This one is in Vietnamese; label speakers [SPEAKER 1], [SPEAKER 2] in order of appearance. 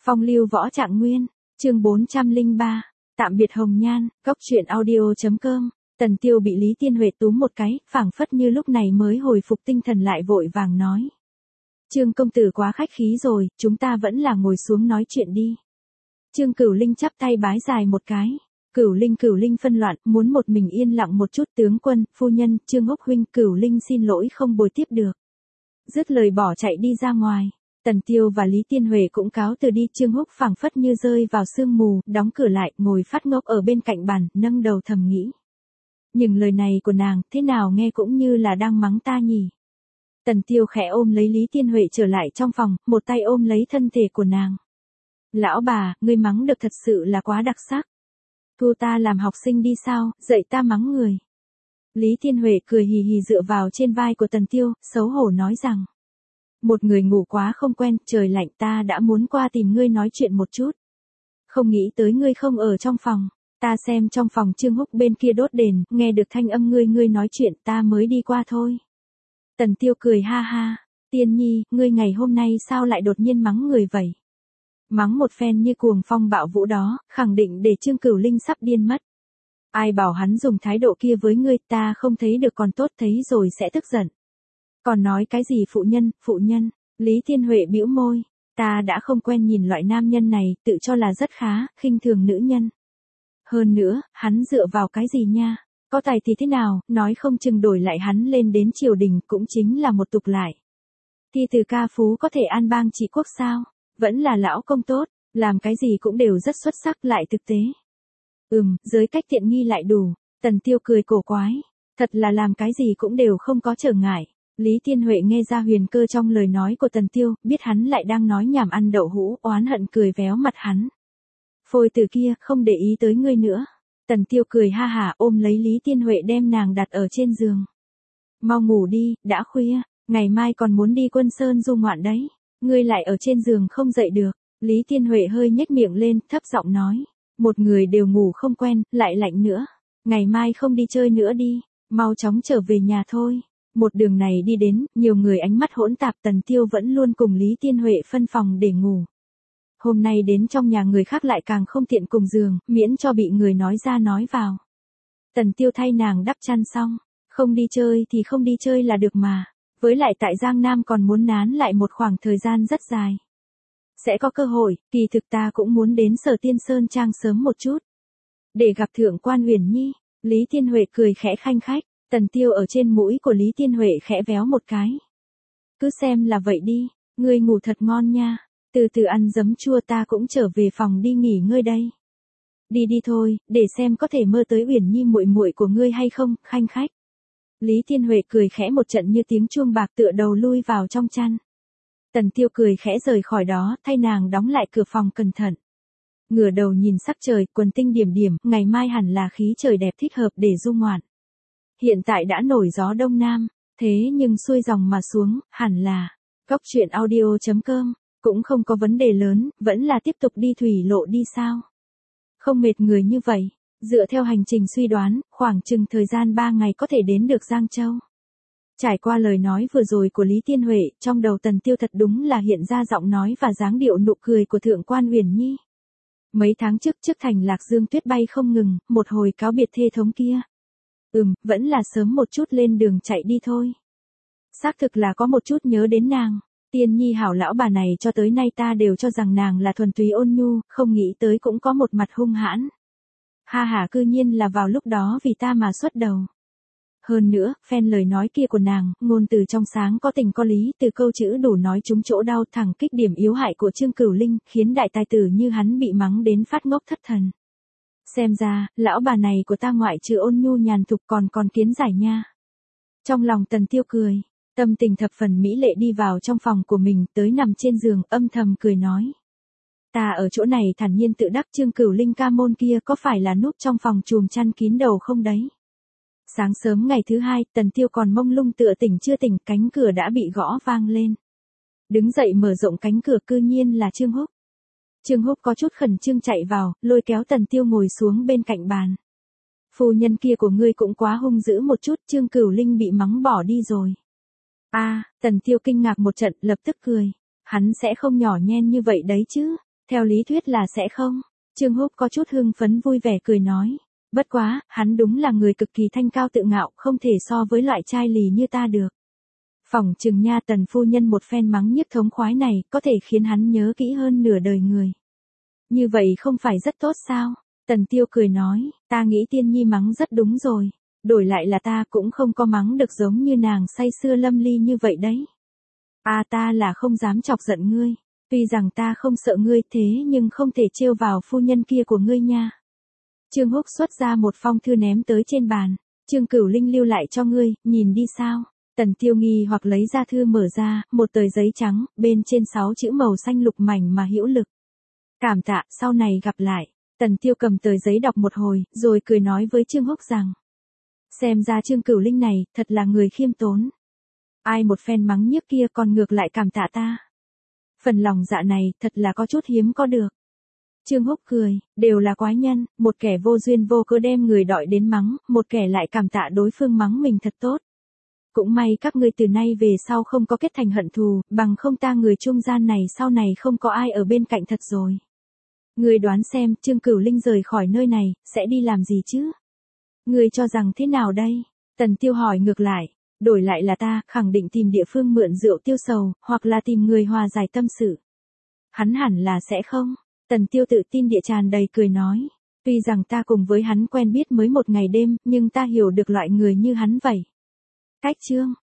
[SPEAKER 1] Phong lưu võ trạng nguyên, chương 403, tạm biệt hồng nhan, góc truyện audio.com. Tần Tiêu bị Lý Tiên Huệ túm một cái, phảng phất như lúc này mới hồi phục tinh thần lại vội vàng nói. Trương công tử quá khách khí rồi, chúng ta vẫn là ngồi xuống nói chuyện đi. Trương Cửu Linh chắp tay bái dài một cái. Cửu Linh phân loạn, muốn một mình yên lặng một chút. Tướng quân, phu nhân, Trương Húc huynh, Cửu Linh xin lỗi không bồi tiếp được. Dứt lời bỏ chạy đi ra ngoài. Tần Tiêu và Lý Tiên Huệ cũng cáo từ đi. Trương Húc phảng phất như rơi vào sương mù, đóng cửa lại, ngồi phát ngốc ở bên cạnh bàn, nâng đầu thầm nghĩ. Nhưng lời này của nàng, thế nào nghe cũng như là đang mắng ta nhỉ. Tần Tiêu khẽ ôm lấy Lý Tiên Huệ trở lại trong phòng, một tay ôm lấy thân thể của nàng. Lão bà, ngươi mắng được thật sự là quá đặc sắc. Thu ta làm học sinh đi sao, dạy ta mắng người. Lý Tiên Huệ cười hì hì dựa vào trên vai của Tần Tiêu, xấu hổ nói rằng. Một người ngủ quá không quen, trời lạnh ta đã muốn qua tìm ngươi nói chuyện một chút. Không nghĩ tới ngươi không ở trong phòng, ta xem trong phòng Trương Húc bên kia đốt đèn, nghe được thanh âm ngươi nói chuyện ta mới đi qua thôi. Tần Tiêu cười ha ha, Tiên Nhi, ngươi ngày hôm nay sao lại đột nhiên mắng người vậy? Mắng một phen như cuồng phong bạo vũ đó, khẳng định để Trương Cửu Linh sắp điên mất. Ai bảo hắn dùng thái độ kia với ngươi, ta không thấy được còn tốt, thấy rồi sẽ tức giận. Còn nói cái gì phụ nhân, Lý Tiên Huệ bĩu môi, ta đã không quen nhìn loại nam nhân này, tự cho là rất khá, khinh thường nữ nhân. Hơn nữa, hắn dựa vào cái gì nha, có tài thì thế nào, nói không chừng đổi lại hắn lên đến triều đình cũng chính là một tục lại. Thi từ ca phú có thể an bang trị quốc sao, vẫn là lão công tốt, làm cái gì cũng đều rất xuất sắc lại thực tế. Giới cách tiện nghi lại đủ, Tần Tiêu cười cổ quái, thật là làm cái gì cũng đều không có trở ngại. Lý Tiên Huệ nghe ra huyền cơ trong lời nói của Tần Tiêu, biết hắn lại đang nói nhảm ăn đậu hũ, oán hận cười véo mặt hắn. Phôi từ kia, không để ý tới ngươi nữa. Tần Tiêu cười ha hả ôm lấy Lý Tiên Huệ đem nàng đặt ở trên giường. Mau ngủ đi, đã khuya, ngày mai còn muốn đi Quân Sơn du ngoạn đấy. Ngươi lại ở trên giường không dậy được. Lý Tiên Huệ hơi nhếch miệng lên, thấp giọng nói. Một người đều ngủ không quen, lại lạnh nữa. Ngày mai không đi chơi nữa đi, mau chóng trở về nhà thôi. Một đường này đi đến, nhiều người ánh mắt hỗn tạp. Tần Tiêu vẫn luôn cùng Lý Tiên Huệ phân phòng để ngủ. Hôm nay đến trong nhà người khác lại càng không tiện cùng giường, miễn cho bị người nói ra nói vào. Tần Tiêu thay nàng đắp chăn xong, không đi chơi thì không đi chơi là được mà. Với lại tại Giang Nam còn muốn nán lại một khoảng thời gian rất dài. Sẽ có cơ hội, kỳ thực ta cũng muốn đến Sở Tiên Sơn Trang sớm một chút. Để gặp Thượng quan Uyển Nhi, Lý Tiên Huệ cười khẽ khanh khách, Tần Tiêu ở trên mũi của Lý Tiên Huệ khẽ véo một cái. Cứ xem là vậy đi, ngươi ngủ thật ngon nha, từ từ ăn giấm chua ta cũng trở về phòng đi nghỉ ngơi đây. Đi đi thôi, để xem có thể mơ tới Uyển Nhi muội muội của ngươi hay không, khanh khách. Lý Tiên Huệ cười khẽ một trận như tiếng chuông bạc tựa đầu lui vào trong chăn. Tần Tiêu cười khẽ rời khỏi đó, thay nàng đóng lại cửa phòng cẩn thận. Ngửa đầu nhìn sắc trời, quần tinh điểm điểm, ngày mai hẳn là khí trời đẹp thích hợp để du ngoạn. Hiện tại đã nổi gió đông nam, thế nhưng xuôi dòng mà xuống, hẳn là, góc truyện audio.com, cũng không có vấn đề lớn, vẫn là tiếp tục đi thủy lộ đi sao. Không mệt người như vậy, dựa theo hành trình suy đoán, khoảng chừng thời gian 3 ngày có thể đến được Giang Châu. Trải qua lời nói vừa rồi của Lý Tiên Huệ, trong đầu Tần Tiêu thật đúng là hiện ra giọng nói và dáng điệu nụ cười của Thượng quan Uyển Nhi. Mấy tháng trước thành Lạc Dương tuyết bay không ngừng, một hồi cáo biệt thê thống kia. Vẫn là sớm một chút lên đường chạy đi thôi. Xác thực là có một chút nhớ đến nàng. Tiên Nhi hảo lão bà này cho tới nay ta đều cho rằng nàng là thuần túy ôn nhu, không nghĩ tới cũng có một mặt hung hãn. Ha ha, cư nhiên là vào lúc đó vì ta mà xuất đầu. Hơn nữa, phen lời nói kia của nàng, ngôn từ trong sáng có tình có lý, từ câu chữ đủ nói trúng chỗ đau thẳng kích điểm yếu hại của Trương Cửu Linh, khiến đại tài tử như hắn bị mắng đến phát ngốc thất thần. Xem ra, lão bà này của ta ngoại trừ ôn nhu nhàn thục còn kiến giải nha. Trong lòng Tần Tiêu cười, tâm tình thập phần mỹ lệ đi vào trong phòng của mình, tới nằm trên giường, âm thầm cười nói. Ta ở chỗ này thản nhiên tự đắc, Trương Cửu Linh ca môn kia có phải là núp trong phòng chùm chăn kín đầu không đấy? Sáng sớm ngày thứ hai, Tần Tiêu còn mông lung tựa tỉnh chưa tỉnh, cánh cửa đã bị gõ vang lên. Đứng dậy mở rộng cánh cửa, cư nhiên là Trương Húc. Trương Húc có chút khẩn trương chạy vào, lôi kéo Tần Tiêu ngồi xuống bên cạnh bàn. Phu nhân kia của ngươi cũng quá hung dữ một chút, Trương Cửu Linh bị mắng bỏ đi rồi. Tần Tiêu kinh ngạc một trận, lập tức cười. Hắn sẽ không nhỏ nhen như vậy đấy chứ. Theo lý thuyết là sẽ không. Trương Húc có chút hưng phấn vui vẻ cười nói. Bất quá, hắn đúng là người cực kỳ thanh cao tự ngạo, không thể so với loại trai lì như ta được. Phỏng chừng nha, Tần phu nhân một phen mắng nhiếc thống khoái này, có thể khiến hắn nhớ kỹ hơn nửa đời người. Như vậy không phải rất tốt sao? Tần Tiêu cười nói, ta nghĩ Tiên Nhi mắng rất đúng rồi. Đổi lại là ta cũng không có mắng được giống như nàng say sưa lâm ly như vậy đấy. Ta là không dám chọc giận ngươi. Tuy rằng ta không sợ ngươi thế nhưng không thể trêu vào phu nhân kia của ngươi nha. Trương Húc xuất ra một phong thư ném tới trên bàn. Trương Cửu Linh lưu lại cho ngươi, nhìn đi sao? Tần Tiêu nghi hoặc lấy ra thư mở ra, một tờ giấy trắng, bên trên 6 chữ màu xanh lục mảnh mà hữu lực. Cảm tạ, sau này gặp lại. Tần Tiêu cầm tờ giấy đọc một hồi, rồi cười nói với Trương Húc rằng. Xem ra Trương Cửu Linh này, thật là người khiêm tốn. Ai một phen mắng nhiếc kia còn ngược lại cảm tạ ta. Phần lòng dạ này, thật là có chút hiếm có được. Trương Húc cười, đều là quái nhân, một kẻ vô duyên vô cớ đem người đọi đến mắng, một kẻ lại cảm tạ đối phương mắng mình thật tốt. Cũng may các ngươi từ nay về sau không có kết thành hận thù, bằng không ta người trung gian này sau này không có ai ở bên cạnh thật rồi. Ngươi đoán xem, Trương Cửu Linh rời khỏi nơi này, sẽ đi làm gì chứ? Ngươi cho rằng thế nào đây? Tần Tiêu hỏi ngược lại, đổi lại là ta, khẳng định tìm địa phương mượn rượu tiêu sầu, hoặc là tìm người hòa giải tâm sự. Hắn hẳn là sẽ không. Tần Tiêu tự tin địa tràn đầy cười nói, tuy rằng ta cùng với hắn quen biết mới một ngày đêm, nhưng ta hiểu được loại người như hắn vậy. Cách Trương